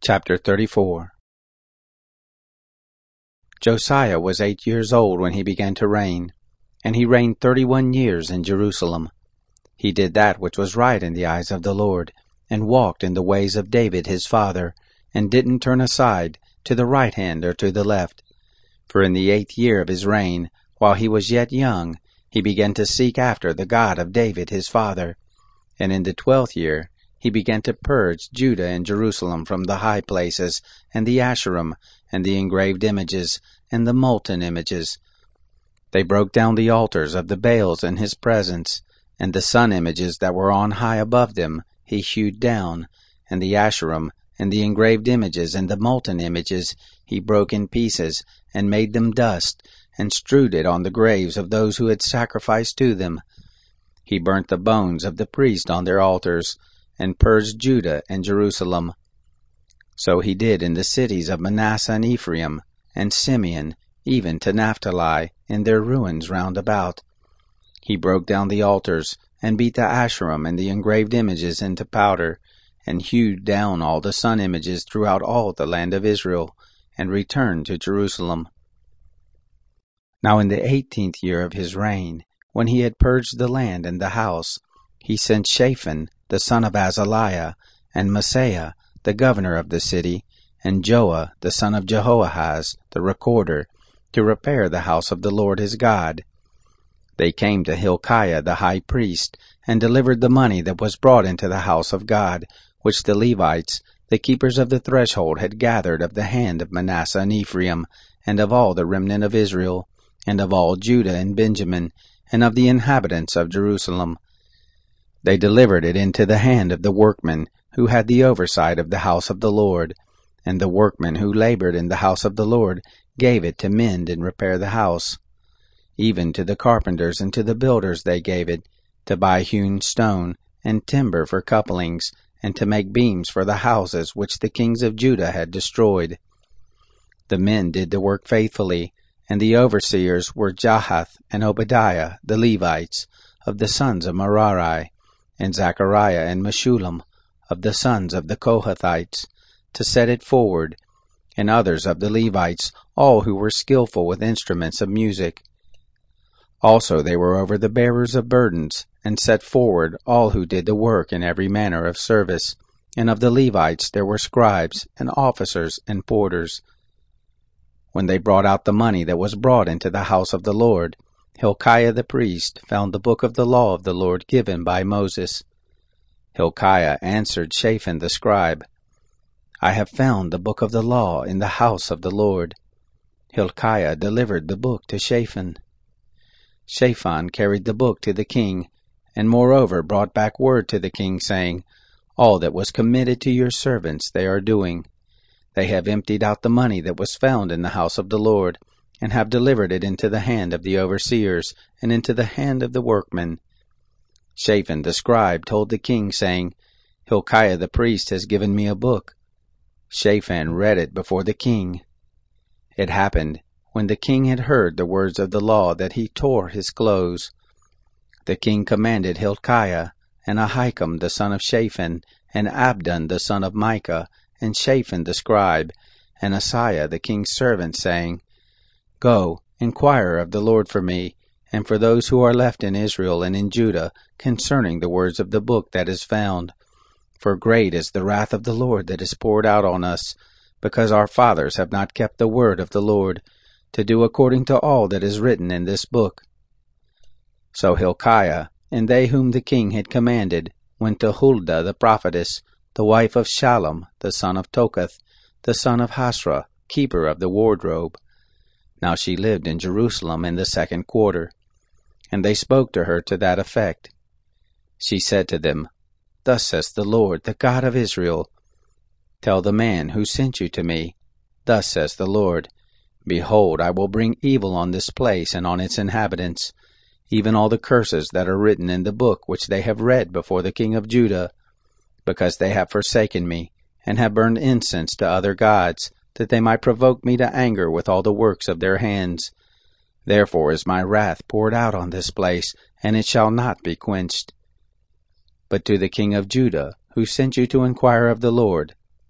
Chapter 34. Josiah was 8 years old when he began to reign, and he reigned 31 years in Jerusalem. He did that which was right in the eyes of the Lord, and walked in the ways of David his father, and didn't turn aside to the right hand or to the left. For in the 8th year of his reign, while he was yet young, he began to seek after the God of David his father. And in the 12th year he began to purge Judah and Jerusalem from the high places, and the Asherim, and the engraved images, and the molten images. They broke down the altars of the Baals in his presence, and the sun images that were on high above them he hewed down, and the Asherim, and the engraved images, and the molten images he broke in pieces, and made them dust, and strewed it on the graves of those who had sacrificed to them. He burnt the bones of the priests on their altars, and purged Judah and Jerusalem. So he did in the cities of Manasseh and Ephraim, and Simeon, even to Naphtali, in their ruins round about. He broke down the altars, and beat the Asherim and the engraved images into powder, and hewed down all the sun images throughout all the land of Israel, and returned to Jerusalem. Now in the 18th year of his reign, when he had purged the land and the house, he sent Shaphan the son of Azaliah, and Maaseiah the governor of the city, and Joah the son of Jehoahaz the recorder, to repair the house of the Lord his God. They came to Hilkiah the high priest, and delivered the money that was brought into the house of God, which the Levites, the keepers of the threshold, had gathered of the hand of Manasseh and Ephraim, and of all the remnant of Israel, and of all Judah and Benjamin, and of the inhabitants of Jerusalem. They delivered it into the hand of the workmen who had the oversight of the house of the Lord, and the workmen who labored in the house of the Lord gave it to mend and repair the house. Even to the carpenters and to the builders they gave it, to buy hewn stone, and timber for couplings, and to make beams for the houses which the kings of Judah had destroyed. The men did the work faithfully, and the overseers were Jahath and Obadiah the Levites, of the sons of Merari, and Zechariah and Meshullam, of the sons of the Kohathites, to set it forward, and others of the Levites, all who were skillful with instruments of music. Also they were over the bearers of burdens, and set forward all who did the work in every manner of service. And of the Levites there were scribes, and officers, and porters. When they brought out the money that was brought into the house of the Lord, Hilkiah the priest found the book of the law of the Lord given by Moses. Hilkiah answered Shaphan the scribe, I have found the book of the law in the house of the Lord. Hilkiah delivered the book to Shaphan. Shaphan carried the book to the king, and moreover brought back word to the king, saying, All that was committed to your servants they are doing. They have emptied out the money that was found in the house of the Lord, and have delivered it into the hand of the overseers, and into the hand of the workmen. Shaphan the scribe told the king, saying, Hilkiah the priest has given me a book. Shaphan read it before the king. It happened, when the king had heard the words of the law, that he tore his clothes. The king commanded Hilkiah, and Ahikam the son of Shaphan, and Abdon the son of Micah, and Shaphan the scribe, and Asaiah the king's servant, saying, Go, inquire of the Lord for me, and for those who are left in Israel and in Judah, concerning the words of the book that is found. For great is the wrath of the Lord that is poured out on us, because our fathers have not kept the word of the Lord, to do according to all that is written in this book. So Hilkiah, and they whom the king had commanded, went to Huldah the prophetess, the wife of Shallum, the son of Tokath, the son of Hasrah, keeper of the wardrobe. Now she lived in Jerusalem in the 2nd quarter. And they spoke to her to that effect. She said to them, Thus says the Lord, the God of Israel, Tell the man who sent you to me, Thus says the Lord, Behold, I will bring evil on this place and on its inhabitants, even all the curses that are written in the book which they have read before the king of Judah, because they have forsaken me, and have burned incense to other gods, that they might provoke me to anger with all the works of their hands. Therefore is my wrath poured out on this place, and it shall not be quenched. But to the king of Judah, who sent you to inquire of the Lord,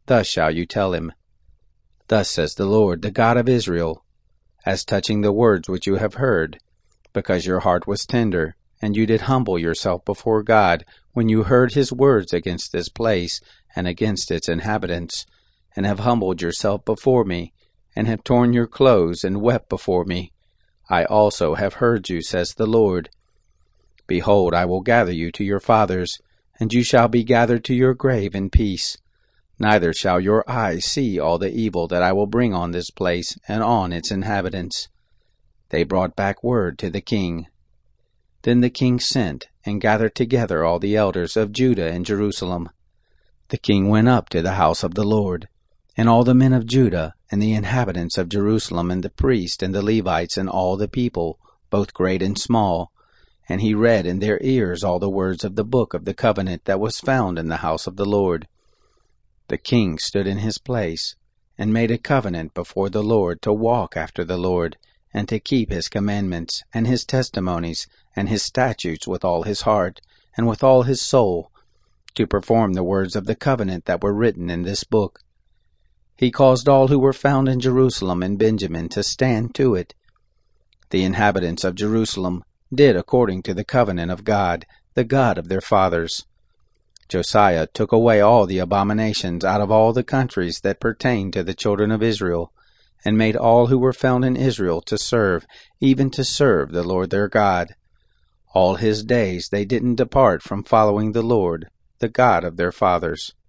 Thus shall you tell him, Thus says the Lord, the God of Israel, as touching the words which you have heard, because your heart was tender, and you did humble yourself before God, when you heard his words against this place and against its inhabitants, and have humbled yourself before me, and have torn your clothes and wept before me. I also have heard you, says the Lord. Behold, I will gather you to your fathers, and you shall be gathered to your grave in peace. Neither shall your eyes see all the evil that I will bring on this place and on its inhabitants. They brought back word to the king. Then the king sent and gathered together all the elders of Judah and Jerusalem. The king went up to the house of the Lord, and all the men of Judah, and the inhabitants of Jerusalem, and the priests, and the Levites, and all the people, both great and small. And he read in their ears all the words of the book of the covenant that was found in the house of the Lord. The king stood in his place, and made a covenant before the Lord to walk after the Lord, and to keep his commandments, and his testimonies, and his statutes with all his heart, and with all his soul, to perform the words of the covenant that were written in this book. He caused all who were found in Jerusalem and Benjamin to stand to it. The inhabitants of Jerusalem did according to the covenant of God, the God of their fathers. Josiah took away all the abominations out of all the countries that pertained to the children of Israel, and made all who were found in Israel to serve, even to serve the Lord their God. All his days they didn't depart from following the Lord, the God of their fathers.